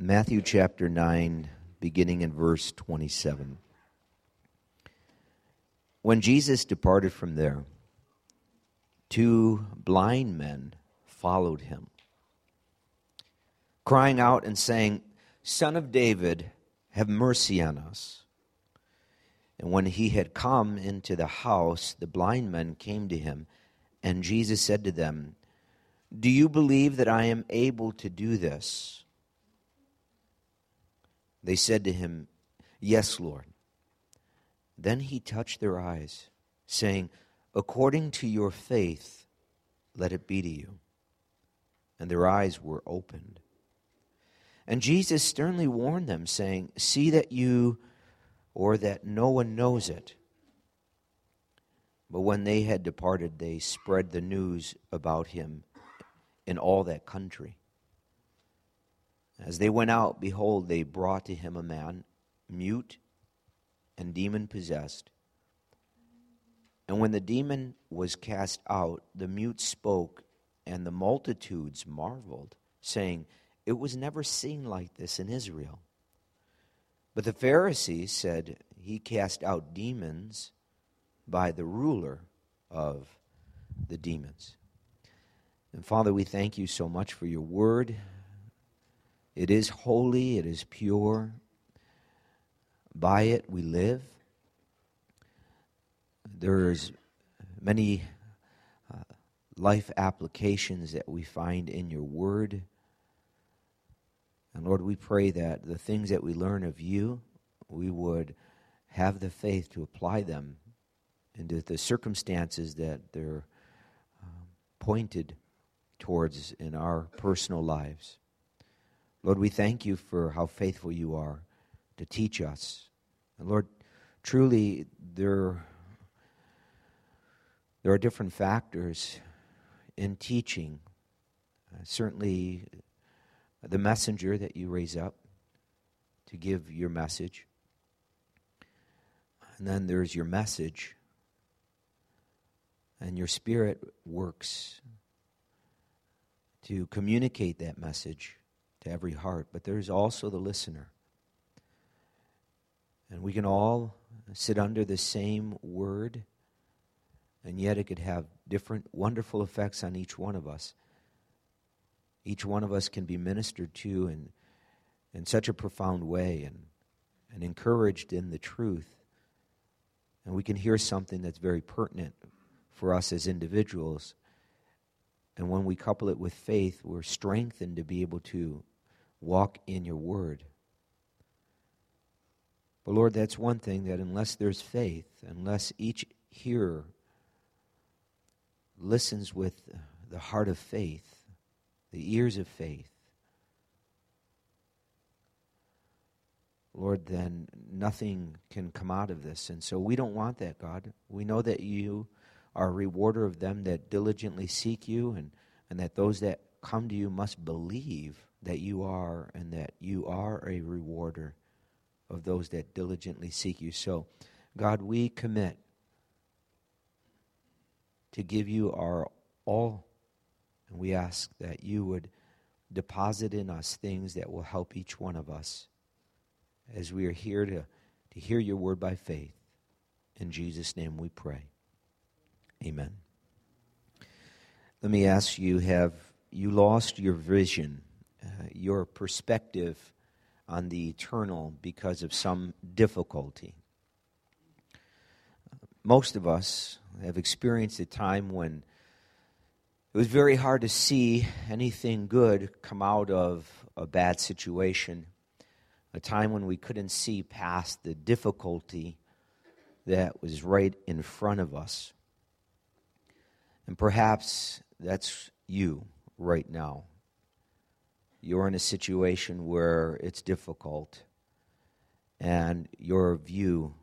Matthew chapter 9, beginning in verse 27. When Jesus departed from there, 2 blind men followed him, crying out and saying, "Son of David, have mercy on us." And when he had come into the house, the blind men came to him, and Jesus said to them, "Do you believe that I am able to do this?" They said to him, "Yes, Lord." Then he touched their eyes, saying, "According to your faith, let it be to you." And their eyes were opened. And Jesus sternly warned them, saying, "See that that no one knows it." But when they had departed, they spread the news about him in all that country. As they went out, behold, they brought to him a man, mute and demon-possessed. And when the demon was cast out, the mute spoke, and the multitudes marveled, saying, "It was never seen like this in Israel." But the Pharisees said, "He cast out demons by the ruler of the demons." And Father, we thank you so much for your word. It is holy, it is pure. By it we live. There's many life applications that we find in your word. And Lord, we pray that the things that we learn of you, we would have the faith to apply them into the circumstances that they're pointed towards in our personal lives. Lord, we thank you for how faithful you are to teach us. And Lord, truly there are different factors in teaching. Certainly the messenger that you raise up to give your message. And then there's your message. And your Spirit works to communicate that message to every heart. But there's also the listener. And we can all sit under the same word, and yet it could have different wonderful effects on each one of us. Each one of us can be ministered to in such a profound way and encouraged in the truth. And we can hear something that's very pertinent for us as individuals. And when we couple it with faith, we're strengthened to be able to walk in your word. But Lord, that's one thing, that unless there's faith, unless each hearer listens with the heart of faith, the ears of faith, Lord, then nothing can come out of this. And so we don't want that, God. We know that you are a rewarder of them that diligently seek you, and that those that come to you must believe that you are, and that you are a rewarder of those that diligently seek you. So, God, we commit to give you our all, and we ask that you would deposit in us things that will help each one of us as we are here to hear your word by faith. In Jesus' name we pray. Amen. Let me ask you, have you lost your vision, your perspective on the eternal because of some difficulty? Most of us have experienced a time when it was very hard to see anything good come out of a bad situation, a time when we couldn't see past the difficulty that was right in front of us. And perhaps that's you right now. You're in a situation where it's difficult, and your view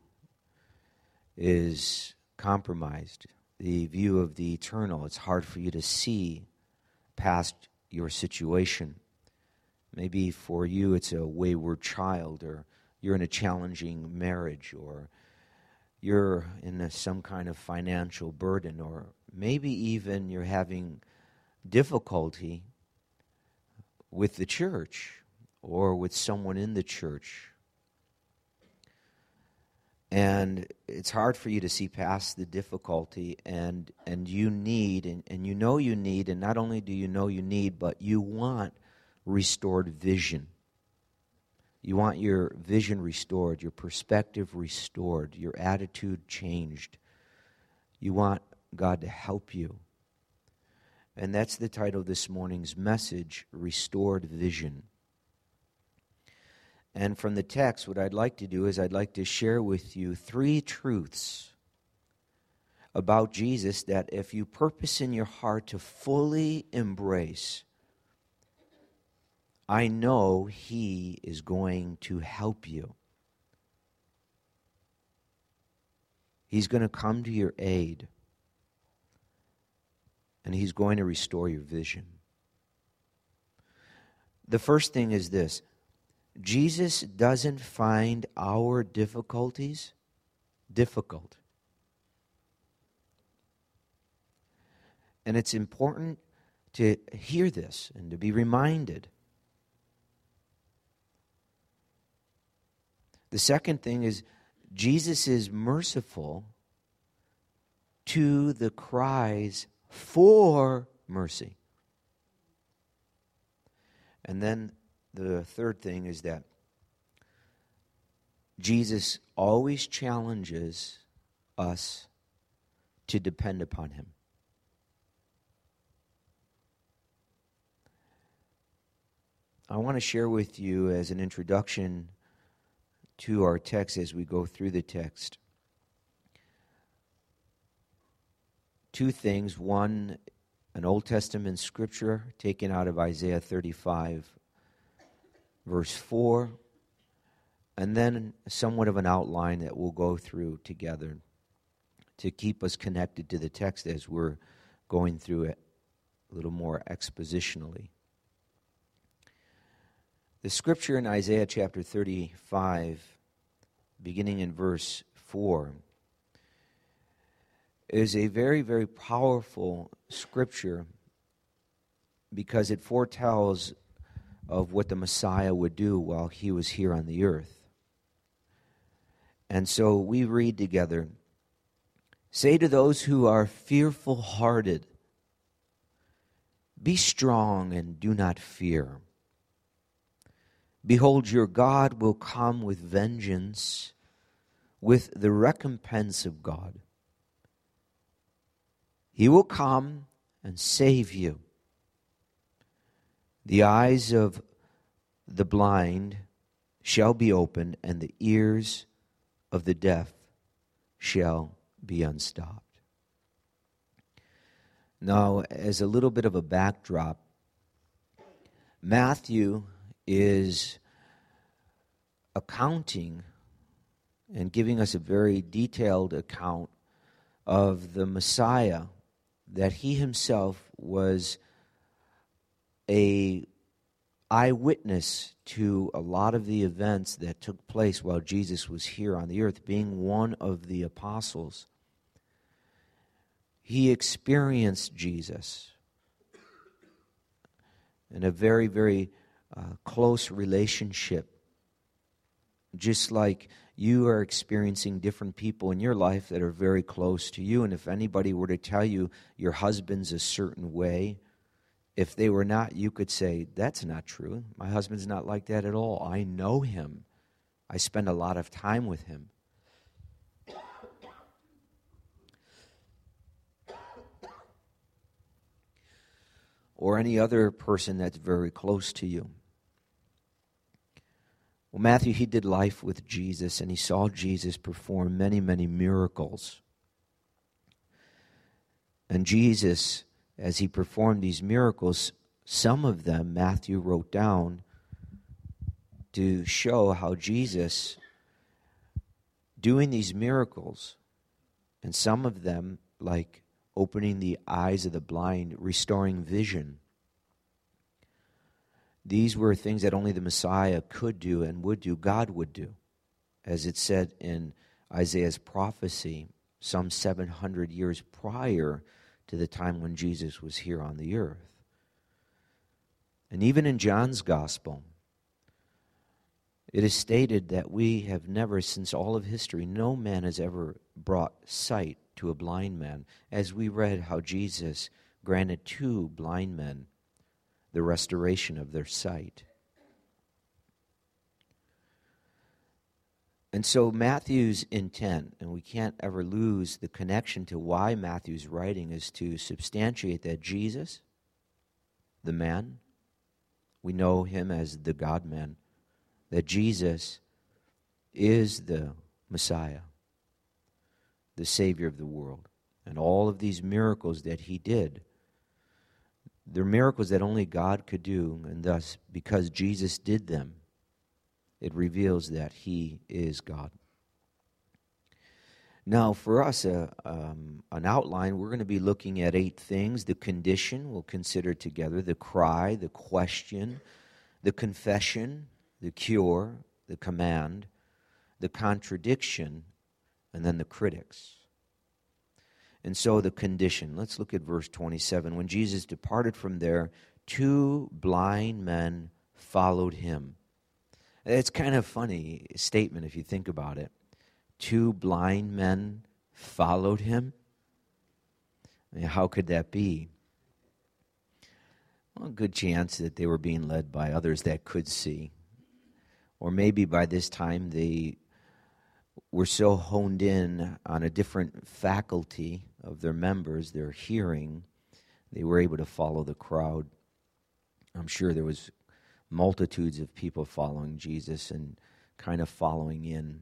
is compromised. The view of the eternal, it's hard for you to see past your situation. Maybe for you it's a wayward child, or you're in a challenging marriage, or you're in some kind of financial burden, or maybe even you're having difficulty with the church, or with someone in the church, and it's hard for you to see past the difficulty, and you need, and you know you need, and not only do you know you need, but you want restored vision. You want your vision restored, your perspective restored, your attitude changed. You want God to help you. And that's the title of this morning's message, Restored Vision. And from the text, what I'd like to do is I'd like to share with you 3 truths about Jesus that if you purpose in your heart to fully embrace, I know He is going to help you. He's going to come to your aid, and He's going to restore your vision. The first thing is this: Jesus doesn't find our difficulties difficult. And it's important to hear this and to be reminded. The second thing is Jesus is merciful to the cries for mercy. And then the third thing is that Jesus always challenges us to depend upon Him. I want to share with you as an introduction to our text as we go through the text 2 things. One, an Old Testament scripture taken out of Isaiah 35, verse 4, and then somewhat of an outline that we'll go through together to keep us connected to the text as we're going through it a little more expositionally. The scripture in Isaiah chapter 35, beginning in verse 4, is a very, very powerful scripture because it foretells of what the Messiah would do while He was here on the earth. And so we read together, "Say to those who are fearful-hearted, be strong and do not fear. Behold, your God will come with vengeance, with the recompense of God. He will come and save you. The eyes of the blind shall be opened, and the ears of the deaf shall be unstopped." Now, as a little bit of a backdrop, Matthew is accounting and giving us a very detailed account of the Messiah, that he himself was a eyewitness to a lot of the events that took place while Jesus was here on the earth, being one of the apostles. He experienced Jesus in a very, very close relationship, just like you are experiencing different people in your life that are very close to you. And if anybody were to tell you your husband's a certain way, if they were not, you could say, that's not true. My husband's not like that at all. I know him. I spend a lot of time with him. Or any other person that's very close to you. Well, Matthew, he did life with Jesus, and he saw Jesus perform many, many miracles. And Jesus, as he performed these miracles, some of them Matthew wrote down to show how Jesus, doing these miracles, and some of them, like opening the eyes of the blind, restoring vision, these were things that only the Messiah could do and would do, God would do. As it said in Isaiah's prophecy, some 700 years prior to the time when Jesus was here on the earth. And even in John's gospel, It is stated that we have never, since all of history, no man has ever brought sight to a blind man, as we read how Jesus granted 2 blind men the restoration of their sight. And so Matthew's intent, and we can't ever lose the connection to why Matthew's writing, is to substantiate that Jesus, the man, we know him as the God-man, that Jesus is the Messiah, the Savior of the world. And all of these miracles that he did, they're miracles that only God could do, and thus, because Jesus did them, it reveals that he is God. Now, for us, an outline, we're going to be looking at 8 things. The condition we'll consider together, the cry, the question, the confession, the cure, the command, the contradiction, and then the critics. And so the condition. Let's look at verse 27. When Jesus departed from there, 2 blind men followed him. It's kind of a funny statement if you think about it. 2 blind men followed him? How could that be? Well, a good chance that they were being led by others that could see. Or maybe by this time they were so honed in on a different faculty of their members, their hearing, they were able to follow the crowd. I'm sure there was multitudes of people following Jesus and kind of following in.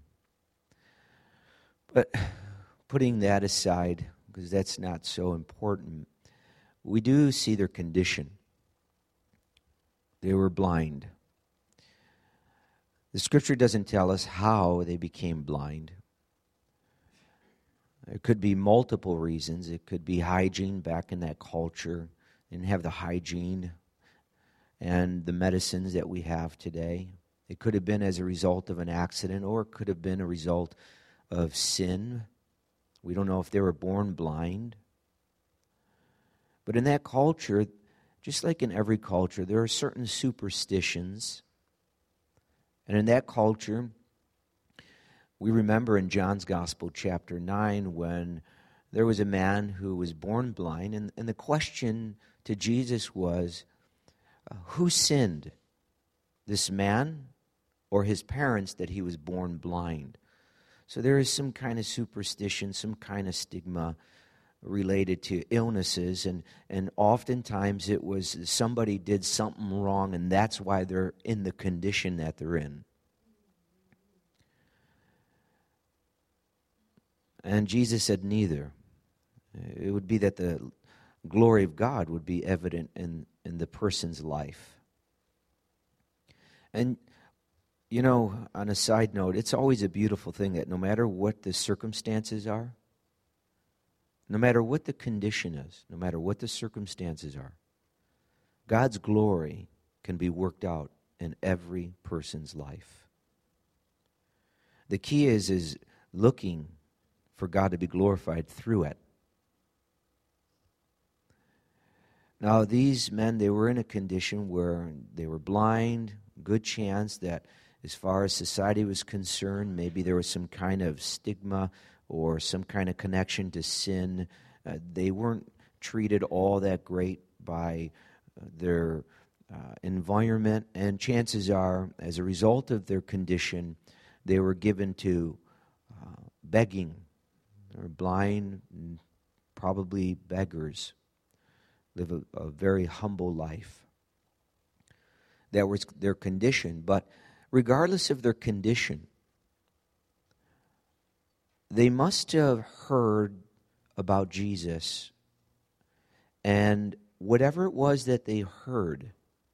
But putting that aside, because that's not so important, we do see their condition. They were blind. The Scripture doesn't tell us how they became blind. There could be multiple reasons. It could be hygiene back in that culture. They didn't have the hygiene and the medicines that we have today. It could have been as a result of an accident, or it could have been a result of sin. We don't know if they were born blind. But in that culture, just like in every culture, there are certain superstitions. And in that culture, we remember in John's Gospel, chapter 9, when there was a man who was born blind, and the question to Jesus was, who sinned, this man or his parents, that he was born blind? So there is some kind of superstition, some kind of stigma related to illnesses, and oftentimes it was somebody did something wrong, and that's why they're in the condition that they're in. And Jesus said neither. It would be that the glory of God would be evident in the person's life. And you know, on a side note, it's always a beautiful thing that no matter what the circumstances are, no matter what the condition is, no matter what the circumstances are, God's glory can be worked out in every person's life. The key is looking for God to be glorified through it. Now, these men, they were in a condition where they were blind, good chance that as far as society was concerned, maybe there was some kind of stigma or some kind of connection to sin. They weren't treated all that great by their environment, and chances are, as a result of their condition, they were given to begging. They were blind, probably beggars, live a very humble life. That was their condition, but regardless of their condition, they must have heard about Jesus, and whatever it was that they heard,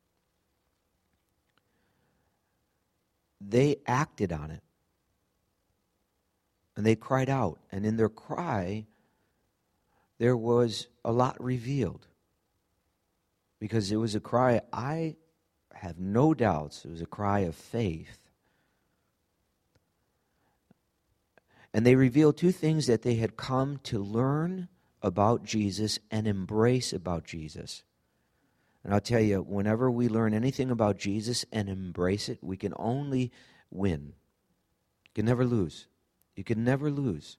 they acted on it. And they cried out, and in their cry, there was a lot revealed. Because it was a cry, I have no doubts, it was a cry of faith. And they revealed 2 things that they had come to learn about Jesus and embrace about Jesus. And I'll tell you, whenever we learn anything about Jesus and embrace it, we can only win. You can never lose. You can never lose.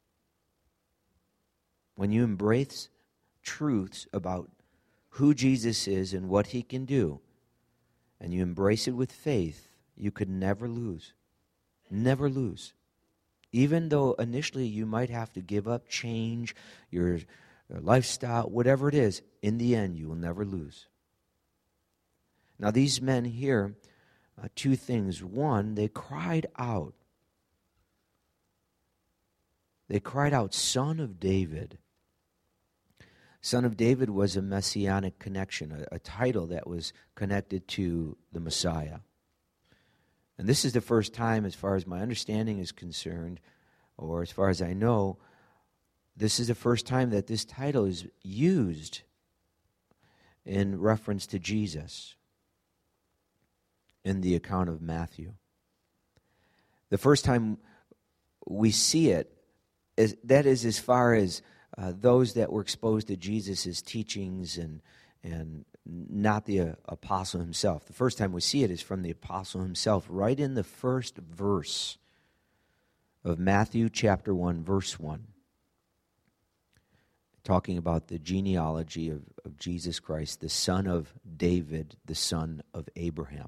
When you embrace truths about who Jesus is and what he can do, and you embrace it with faith, you could never lose. Never lose. Even though initially you might have to give up, change your lifestyle, whatever it is, in the end you will never lose. Now these men here, two things. One, they cried out. They cried out, Son of David. Son of David was a messianic connection, a title that was connected to the Messiah. And this is the first time, as far as my understanding is concerned, or as far as I know, this is the first time that this title is used in reference to Jesus in the account of Matthew. The first time we see it, that is as far as those that were exposed to Jesus' teachings and not the apostle himself. The first time we see it is from the apostle himself, right in the first verse of Matthew chapter 1, verse 1. Talking about the genealogy of Jesus Christ, the son of David, the son of Abraham.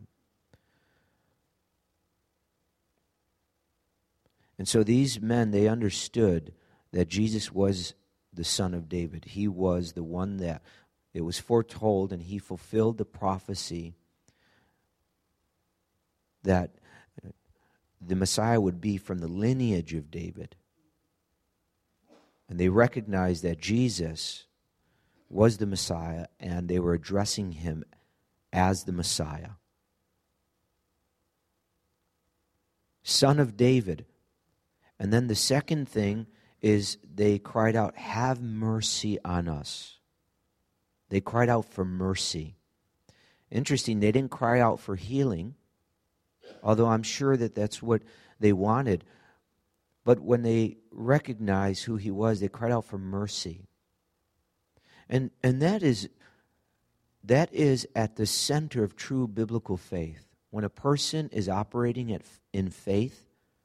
And so these men, they understood that Jesus was the son of David. He was the one that it was foretold, and he fulfilled the prophecy that the Messiah would be from the lineage of David. And they recognized that Jesus was the Messiah, and they were addressing him as the Messiah. Son of David. And then the second thing is they cried out, have mercy on us. They cried out for mercy. Interesting, they didn't cry out for healing, although I'm sure that that's what they wanted. But when they recognized who he was, they cried out for mercy. And that is at the center of true biblical faith. When a person is operating in faith,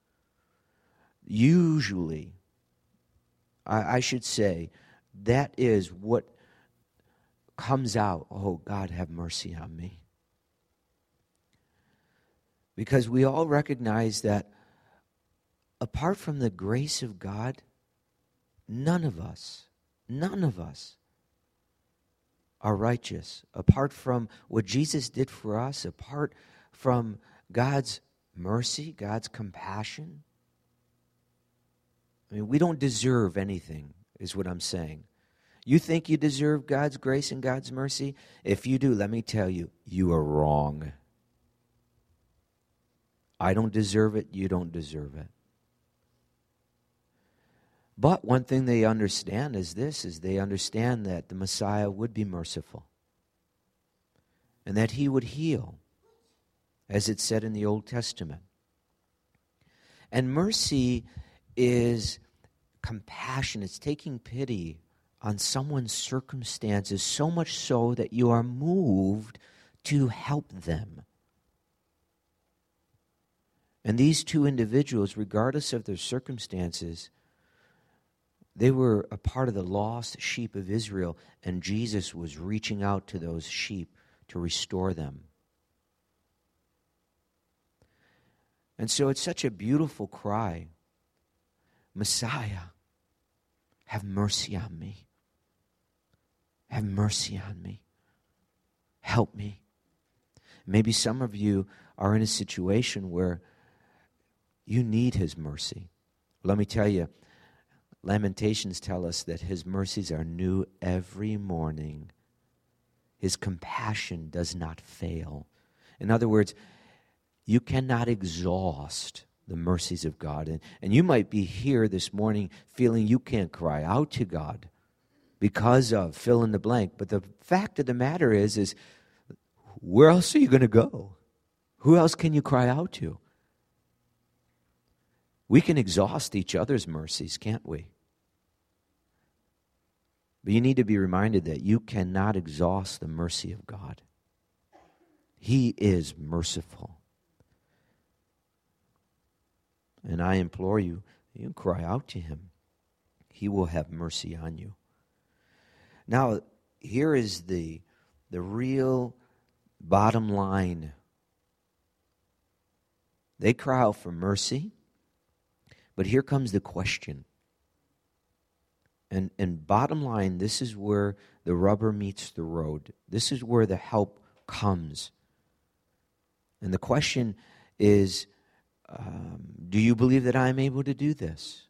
usually, I should say, that is what comes out. Oh, God, have mercy on me. Because we all recognize that apart from the grace of God, none of us are righteous. Apart from what Jesus did for us, apart from God's mercy, God's compassion, I mean, we don't deserve anything, is what I'm saying. You think you deserve God's grace and God's mercy? If you do, let me tell you, you are wrong. I don't deserve it, you don't deserve it. But one thing they understand is this, is they understand that the Messiah would be merciful. And that he would heal, as it said in the Old Testament. And mercy is compassion. It's taking pity on someone's circumstances, so much so that you are moved to help them. And these two individuals, regardless of their circumstances, they were a part of the lost sheep of Israel, and Jesus was reaching out to those sheep to restore them. And so it's such a beautiful cry. Messiah, have mercy on me. Have mercy on me. Help me. Maybe some of you are in a situation where you need his mercy. Let me tell you, Lamentations tell us that his mercies are new every morning. His compassion does not fail. In other words, you cannot exhaust the mercies of God. And you might be here this morning feeling you can't cry out to God because of fill in the blank. But the fact of the matter is where else are you going to go? Who else can you cry out to? We can exhaust each other's mercies, can't we? But you need to be reminded that you cannot exhaust the mercy of God. He is merciful. And I implore you, you cry out to him. He will have mercy on you. Now, here is the real bottom line. They cry out for mercy, but here comes the question. And bottom line, this is where the rubber meets the road. This is where the help comes. And the question is, do you believe that I'm able to do this?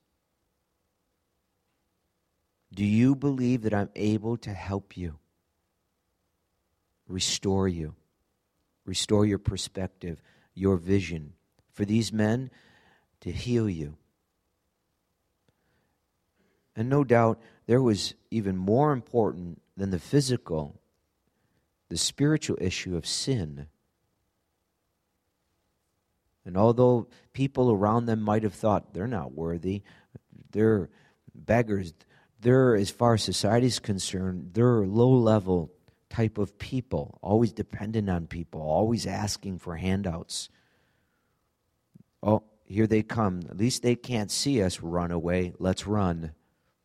Do you believe that I'm able to help you? Restore you. Restore your perspective, your vision. For these men to heal you. And no doubt, there was even more important than the physical, the spiritual issue of sin. And although people around them might have thought, they're not worthy, they're beggars, they're, as far as society is concerned, they're low-level type of people, always dependent on people, always asking for handouts. Oh, here they come. At least they can't see us run away. Let's run.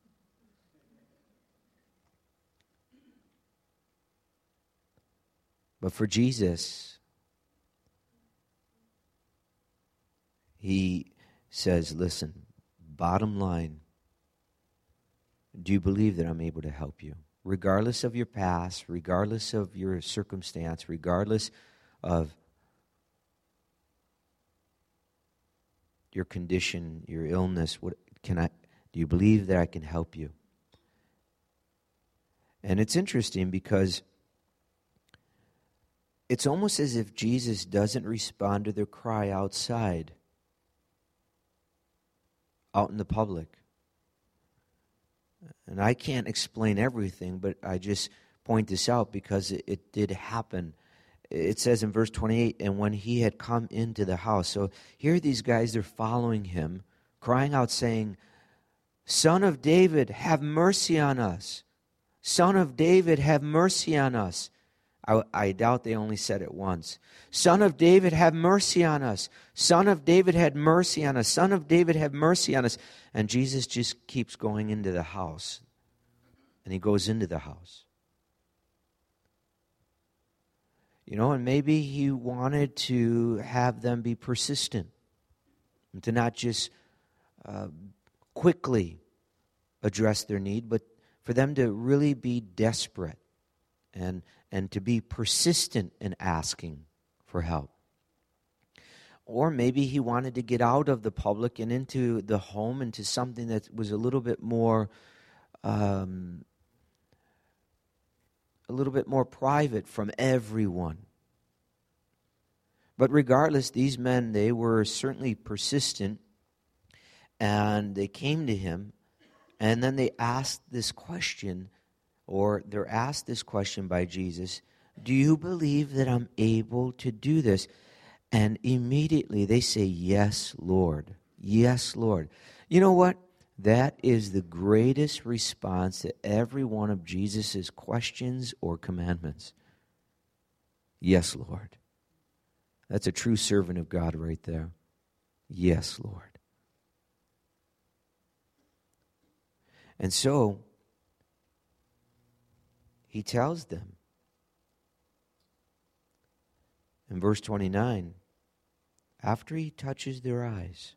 But for Jesus, he says, listen, bottom line, do you believe that I'm able to help you? Regardless of your past, regardless of your circumstance, regardless of your condition, your illness, do you believe that I can help you? And it's interesting because it's almost as if Jesus doesn't respond to their cry outside, out in the public. And I can't explain everything, but I just point this out because it did happen. It says in verse 28, and when he had come into the house. So here these guys, they're following him, crying out, saying, Son of David, have mercy on us. Son of David, have mercy on us. I doubt they only said it once. Son of David, have mercy on us. Son of David, have mercy on us. Son of David, have mercy on us. And Jesus just keeps going into the house. And he goes into the house. You know, and maybe he wanted to have them be persistent. And to not just quickly address their need, but for them to really be desperate. And to be persistent in asking for help. Or maybe he wanted to get out of the public and into the home, into something that was a little bit more private from everyone. But regardless, these men, they were certainly persistent, and they came to him, and then they asked this question, or they're asked this question by Jesus, do you believe that I'm able to do this? And immediately they say, yes, Lord. Yes, Lord. You know what? That is the greatest response to every one of Jesus' questions or commandments. Yes, Lord. That's a true servant of God right there. Yes, Lord. And so, he tells them in verse 29, after he touches their eyes,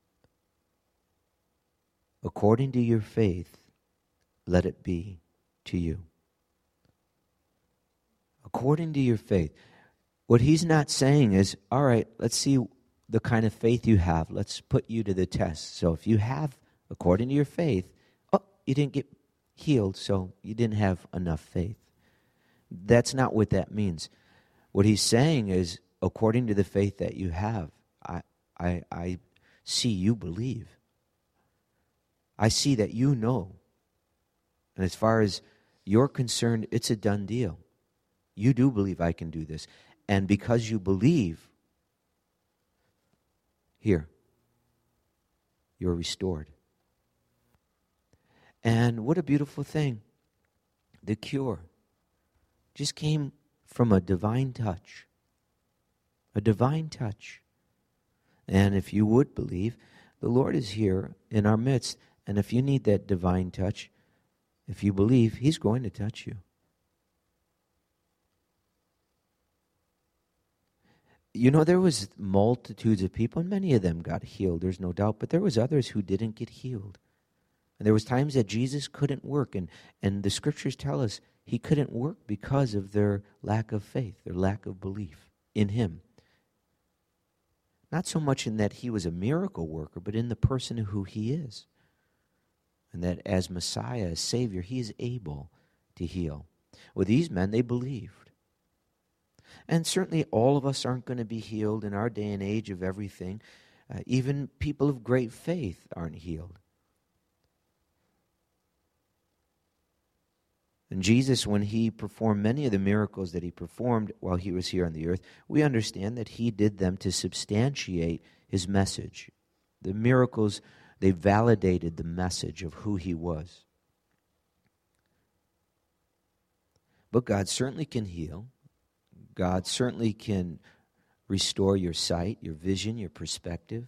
according to your faith, let it be to you. According to your faith. What he's not saying is, all right, let's see the kind of faith you have. Let's put you to the test. So if you have, according to your faith, you didn't get healed, so you didn't have enough faith. That's not what that means. What he's saying is, according to the faith that you have, I see you believe. I see that you know. And as far as you're concerned, it's a done deal. You do believe I can do this. And because you believe, here, you're restored. And what a beautiful thing. The cure just came from a divine touch. A divine touch. And if you would believe, the Lord is here in our midst. And if you need that divine touch, if you believe, He's going to touch you. You know, there was multitudes of people, and many of them got healed, there's no doubt, but there was others who didn't get healed. And there was times that Jesus couldn't work, and the Scriptures tell us He couldn't work because of their lack of faith, their lack of belief in Him. Not so much in that He was a miracle worker, but in the person of who He is. And that as Messiah, as Savior, He is able to heal. Well, these men, they believed. And certainly all of us aren't going to be healed in our day and age of everything. Even people of great faith aren't healed. And Jesus, when He performed many of the miracles that He performed while He was here on the earth, we understand that He did them to substantiate His message. The miracles, they validated the message of who He was. But God certainly can heal. God certainly can restore your sight, your vision, your perspective.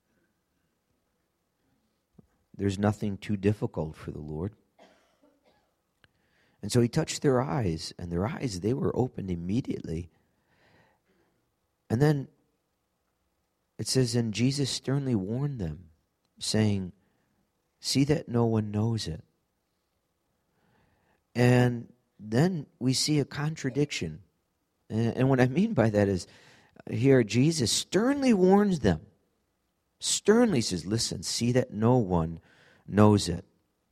There's nothing too difficult for the Lord. And so He touched their eyes, and their eyes, they were opened immediately. And then it says, and Jesus sternly warned them, saying, see that no one knows it. And then we see a contradiction. And what I mean by that is, here Jesus sternly warns them. Sternly says, listen, see that no one knows it.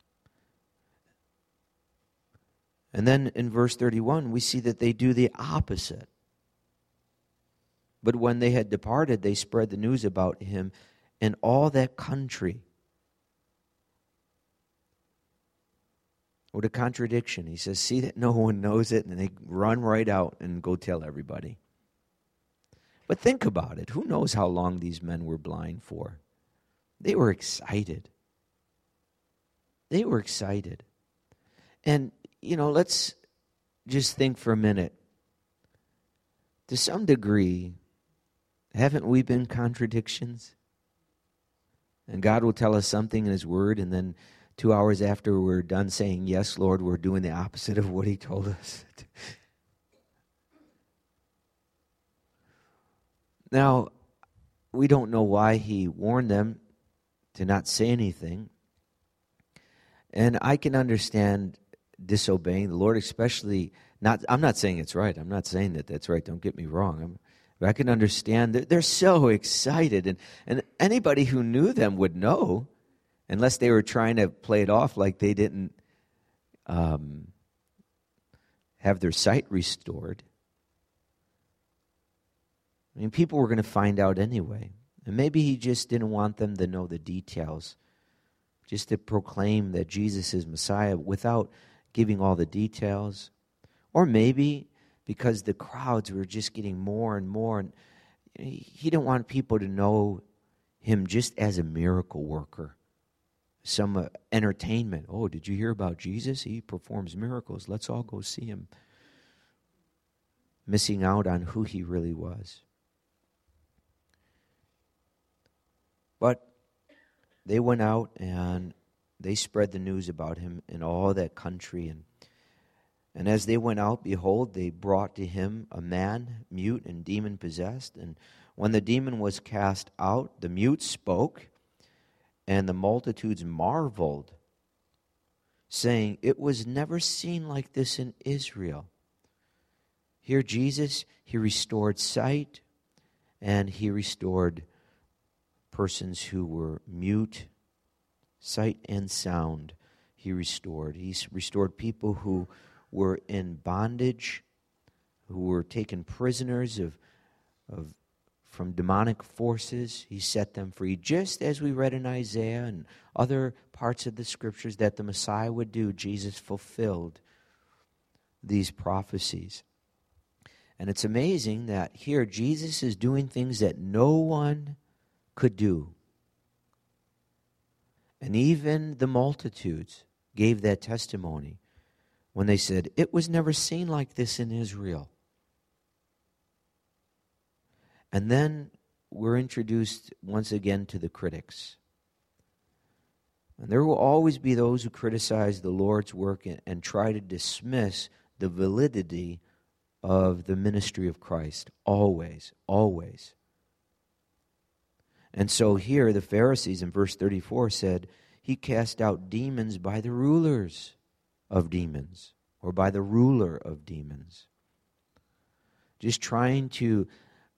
And then in verse 31, we see that they do the opposite. But when they had departed, they spread the news about Him in all that country. What a contradiction. He says, see that no one knows it, and they run right out and go tell everybody. But think about it. Who knows how long these men were blind for? They were excited. They were excited. And, you know, let's just think for a minute. To some degree, haven't we been contradictions? And God will tell us something in His Word, and then 2 hours after we're done saying, yes, Lord, we're doing the opposite of what He told us. Now, we don't know why He warned them to not say anything. And I can understand disobeying the Lord, especially, I'm not saying it's right. I'm not saying that that's right. Don't get me wrong. But I can understand that they're so excited. And anybody who knew them would know, unless they were trying to play it off like they didn't have their sight restored. I mean, people were going to find out anyway. And maybe He just didn't want them to know the details, just to proclaim that Jesus is Messiah without giving all the details. Or maybe because the crowds were just getting more and more, and He didn't want people to know Him just as a miracle worker. Some entertainment. Oh, did you hear about Jesus? He performs miracles. Let's all go see Him. Missing out on who He really was. But they went out and they spread the news about Him in all that country. And as they went out, behold, they brought to Him a man, mute and demon-possessed. And when the demon was cast out, the mute spoke, and the multitudes marveled, saying, it was never seen like this in Israel. Here Jesus, He restored sight, and He restored persons who were mute, sight and sound. He restored. He restored people who were in bondage, who were taken prisoners from demonic forces. He set them free, just as we read in Isaiah and other parts of the Scriptures that the Messiah would do. Jesus fulfilled these prophecies. And it's amazing that here Jesus is doing things that no one could do. And even the multitudes gave that testimony. when they said, "It was never seen like this in Israel." And then we're introduced once again to the critics. And there will always be those who criticize the Lord's work and try to dismiss the validity of the ministry of Christ. Always, always. And so here the Pharisees in verse 34 said, he cast out demons by the rulers of demons, or by the ruler of demons. Just trying to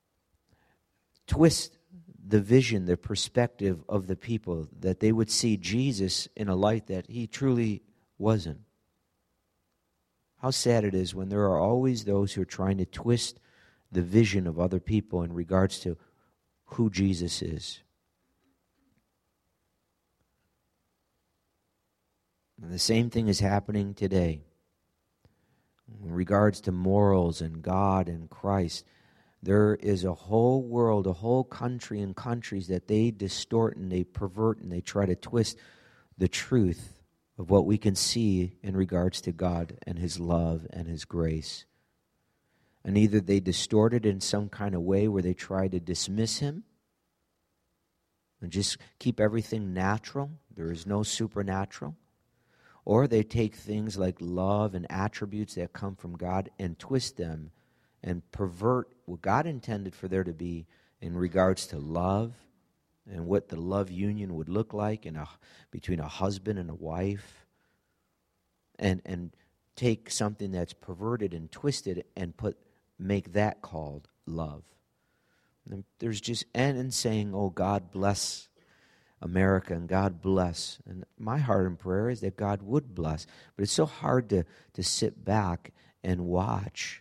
twist the vision, the perspective of the people, that they would see Jesus in a light that he truly wasn't. How sad it is when there are always those who are trying to twist the vision of other people in regards to who Jesus is. And the same thing is happening today in regards to morals and God and Christ. There is a whole world, a whole country and countries that they distort and they pervert and they try to twist the truth of what we can see in regards to God and His love and His grace. And either they distort it in some kind of way where they try to dismiss Him and just keep everything natural. There is no supernatural. Or they take things like love and attributes that come from God and twist them and pervert what God intended for there to be in regards to love and what the love union would look like between a husband and a wife, and take something that's perverted and twisted and make that called love. And there's just and saying, "Oh, God bless America and God bless." And my heart and prayer is that God would bless, but it's so hard to sit back and watch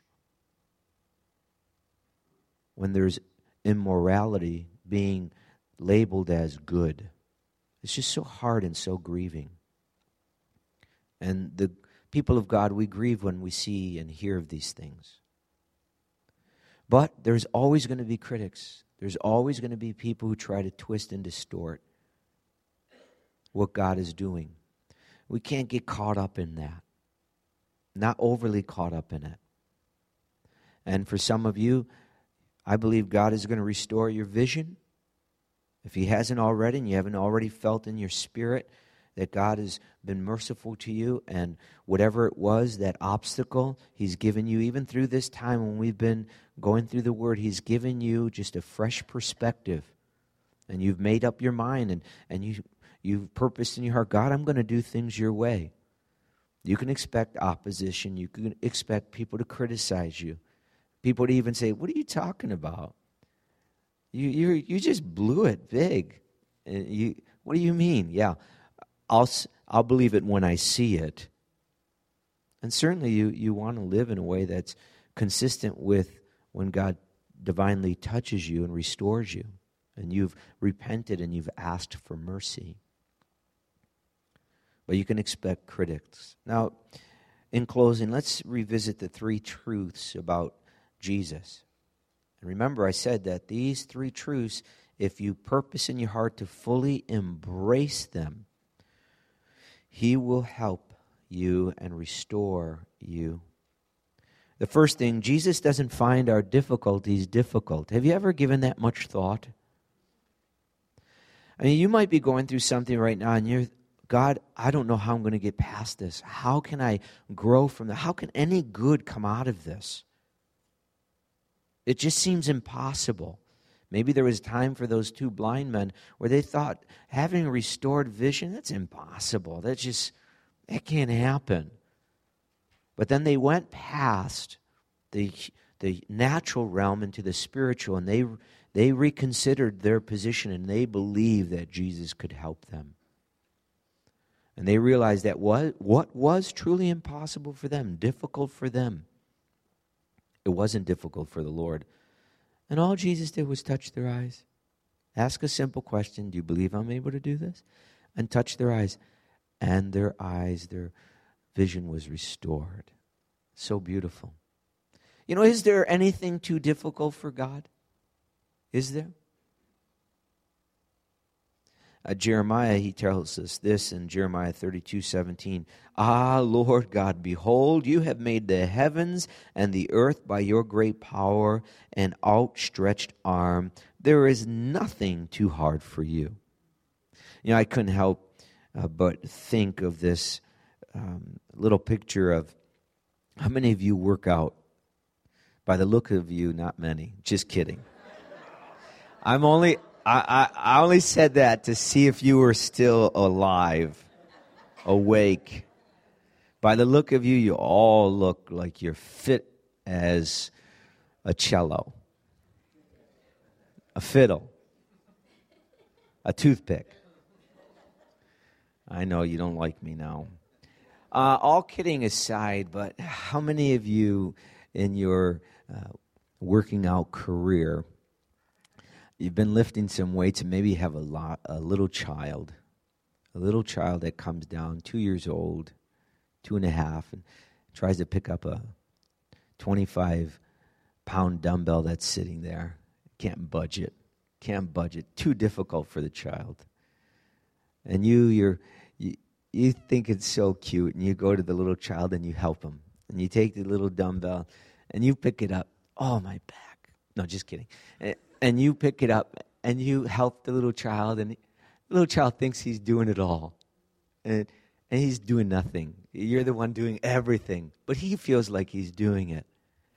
when there's immorality being labeled as good. It's just so hard and so grieving. And the people of God, we grieve when we see and hear of these things. But there's always going to be critics. There's always going to be people who try to twist and distort what God is doing. We can't get caught up in that. Not overly caught up in it. And for some of you, I believe God is going to restore your vision. If He hasn't already, and you haven't already felt in your spirit that God has been merciful to you, and whatever it was, that obstacle, He's given you, even through this time when we've been going through the Word, He's given you just a fresh perspective. And you've made up your mind, and you've purposed in your heart, God, I'm going to do things your way. You can expect opposition. You can expect people to criticize you. People to even say, "What are you talking about? You just blew it big. What do you mean?" Yeah, I'll believe it when I see it. And certainly you want to live in a way that's consistent with when God divinely touches you and restores you, and you've repented and you've asked for mercy. But you can expect critics. Now, in closing, let's revisit the three truths about Jesus. And remember, I said that these three truths, if you purpose in your heart to fully embrace them, He will help you and restore you. The first thing, Jesus doesn't find our difficulties difficult. Have you ever given that much thought? I mean, you might be going through something right now and you're, God, I don't know how I'm going to get past this. How can I grow from that? How can any good come out of this? It just seems impossible. Maybe there was time for those two blind men where they thought having restored vision, that's impossible. That can't happen. But then they went past the natural realm into the spiritual, and they reconsidered their position, and they believed that Jesus could help them. And they realized that what was truly impossible for them, difficult for them, it wasn't difficult for the Lord. And all Jesus did was touch their eyes. Ask a simple question, do you believe I'm able to do this? And touch their eyes. And their vision was restored. So beautiful. You know, is there anything too difficult for God? Is there? Jeremiah, he tells us this in Jeremiah 32:17. Ah, Lord God, behold, you have made the heavens and the earth by your great power and outstretched arm. There is nothing too hard for you. I couldn't help but think of this little picture of how many of you work out? By the look of you, not many. Just kidding. I only said that to see if you were still alive, awake. By the look of you, you all look like you're fit as a cello, a fiddle, a toothpick. I know you don't like me now. All kidding aside, but how many of you in your working out career, you've been lifting some weights and maybe have a little child that comes down, 2 years old, 2.5, and tries to pick up a 25-pound dumbbell that's sitting there. Can't budge it. Too difficult for the child. And you think it's so cute, and you go to the little child and you help him. And you take the little dumbbell and you pick it up. Oh, my back. No, just kidding. And you pick it up and you help the little child, and the little child thinks he's doing it all. And he's doing nothing. You're the one doing everything. But he feels like he's doing it.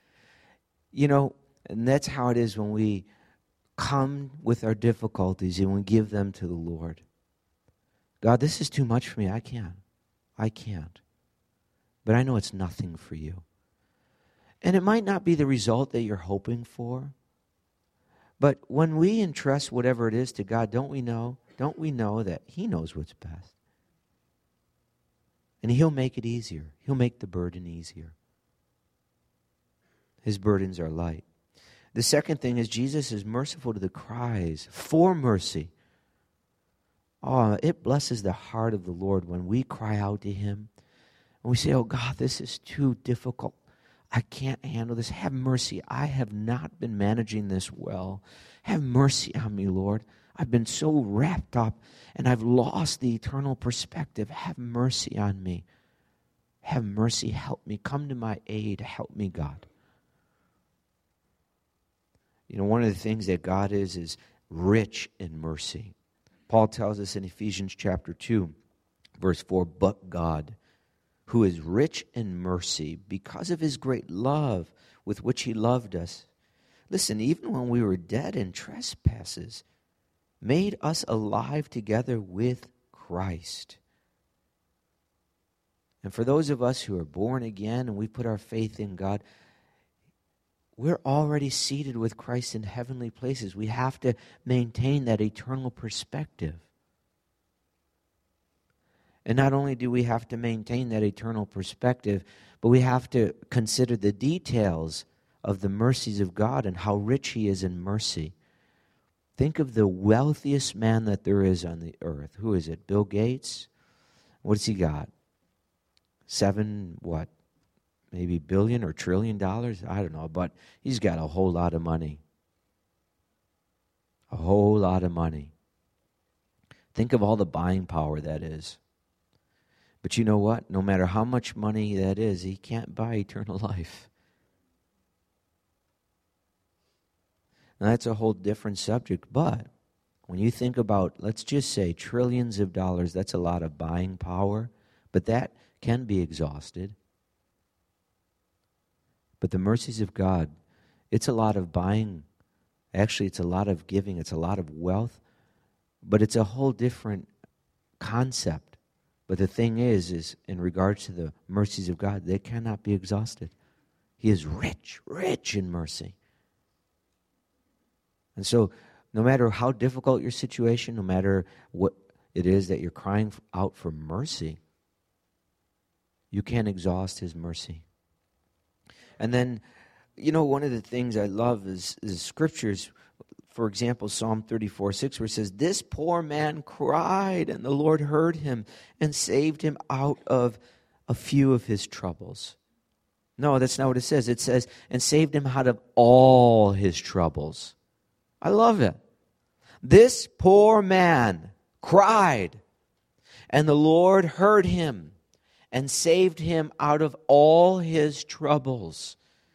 And that's how it is when we come with our difficulties and we give them to the Lord. God, this is too much for me. I can't. But I know it's nothing for you. And it might not be the result that you're hoping for. But when we entrust whatever it is to God, don't we know that He knows what's best? And He'll make it easier. He'll make the burden easier. His burdens are light. The second thing is Jesus is merciful to the cries for mercy. Oh, it blesses the heart of the Lord when we cry out to Him. And we say, oh God, this is too difficult. I can't handle this. Have mercy. I have not been managing this well. Have mercy on me, Lord. I've been so wrapped up and I've lost the eternal perspective. Have mercy on me. Have mercy. Help me. Come to my aid. Help me, God. One of the things that God is rich in mercy. Paul tells us in Ephesians chapter 2, verse 4, but God, who is rich in mercy because of His great love with which He loved us. Listen, even when we were dead in trespasses, made us alive together with Christ. And for those of us who are born again and we put our faith in God, we're already seated with Christ in heavenly places. We have to maintain that eternal perspective. And not only do we have to maintain that eternal perspective, but we have to consider the details of the mercies of God and how rich He is in mercy. Think of the wealthiest man that there is on the earth. Who is it? Bill Gates? What's he got? Maybe billion or $1 trillion? I don't know, but he's got a whole lot of money. A whole lot of money. Think of all the buying power that is. But you know what? No matter how much money that is, he can't buy eternal life. Now, that's a whole different subject, but when you think about, let's just say, trillions of dollars, that's a lot of buying power, but that can be exhausted. But the mercies of God, it's a lot of buying. Actually, it's a lot of giving. It's a lot of wealth. But it's a whole different concept. But the thing is in regards to the mercies of God, they cannot be exhausted. He is rich, rich in mercy. And so, no matter how difficult your situation, no matter what it is that you're crying out for mercy, you can't exhaust His mercy. And then, one of the things I love is scriptures. For example, Psalm 34:6, where it says, this poor man cried, and the Lord heard him and saved him out of a few of his troubles. No, that's not what it says. It says, and saved him out of all his troubles. I love it. This poor man cried, and the Lord heard him and saved him out of all his troubles.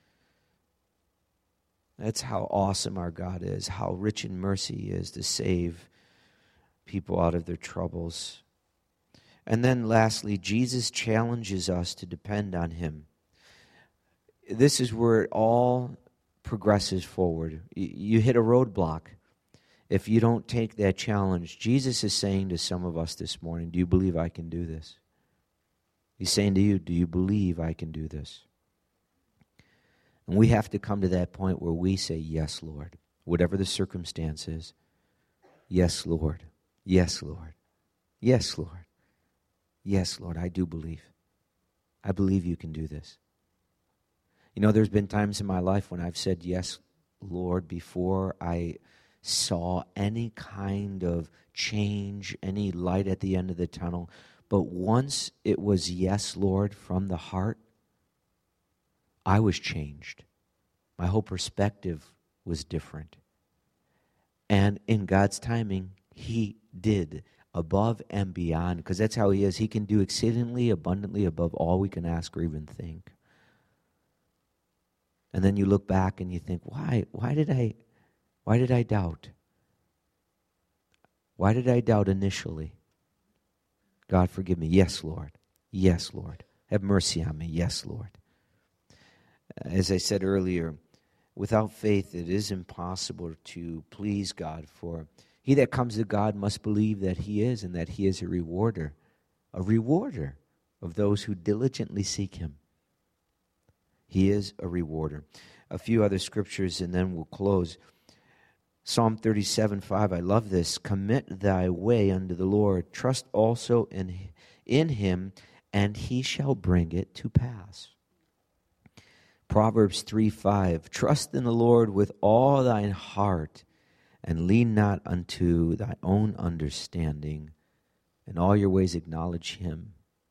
That's how awesome our God is, how rich in mercy He is to save people out of their troubles. And then lastly, Jesus challenges us to depend on Him. This is where it all progresses forward. You hit a roadblock if you don't take that challenge. Jesus is saying to some of us this morning, do you believe I can do this? He's saying to you, do you believe I can do this? And we have to come to that point where we say, yes, Lord. Whatever the circumstance is, yes, Lord. Yes, Lord. Yes, Lord. Yes, Lord, I do believe. I believe you can do this. You know, there's been times in my life when I've said, yes, Lord, before I saw any kind of change, any light at the end of the tunnel. But once it was yes, Lord, from the heart, I was changed. My whole perspective was different. And in God's timing, He did above and beyond, because that's how He is. He can do exceedingly abundantly above all we can ask or even think. And then you look back and you think, why did I doubt? Why did I doubt initially? God, forgive me. Yes, Lord. Yes, Lord. Have mercy on me. Yes, Lord. As I said earlier, without faith it is impossible to please God, for he that comes to God must believe that He is, and that He is a rewarder of those who diligently seek Him. He is a rewarder. A few other scriptures and then we'll close. Psalm 37:5, I love this. Commit thy way unto the Lord. Trust also in Him, and He shall bring it to pass. Proverbs 3:5, trust in the Lord with all thine heart, and lean not unto thy own understanding. In all your ways acknowledge Him.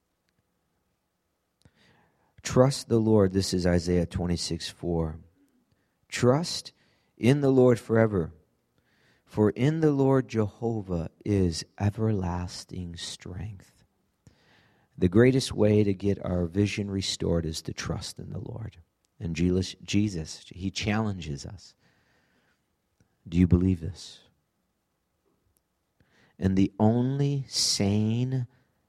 Trust the Lord. This is Isaiah 26:4. Trust in the Lord forever, for in the Lord Jehovah is everlasting strength. The greatest way to get our vision restored is to trust in the Lord. And Jesus, He challenges us. Do you believe this? And the only sane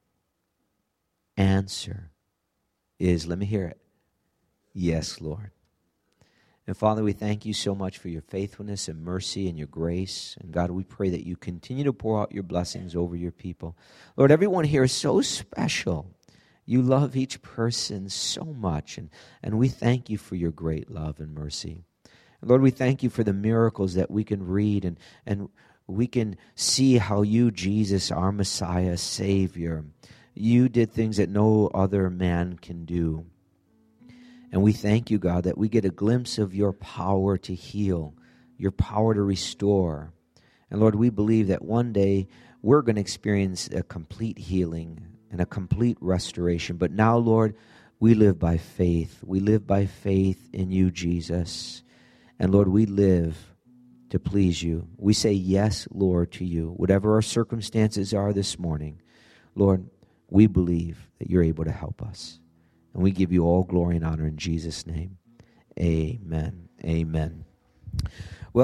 answer is, let me hear it, yes, Lord. And Father, we thank You so much for Your faithfulness and mercy and Your grace. And God, we pray that You continue to pour out Your blessings over Your people. Lord, everyone here is so special. You love each person so much, and we thank You for Your great love and mercy. And Lord, we thank You for the miracles that we can read, and we can see how You, Jesus, our Messiah, Savior, You did things that no other man can do. And we thank You, God, that we get a glimpse of Your power to heal, Your power to restore. And Lord, we believe that one day we're going to experience a complete healing and a complete restoration. But now, Lord, we live by faith. We live by faith in You, Jesus. And Lord, we live to please You. We say yes, Lord, to You. Whatever our circumstances are this morning, Lord, we believe that You're able to help us. And we give You all glory and honor in Jesus' name. Amen. Amen.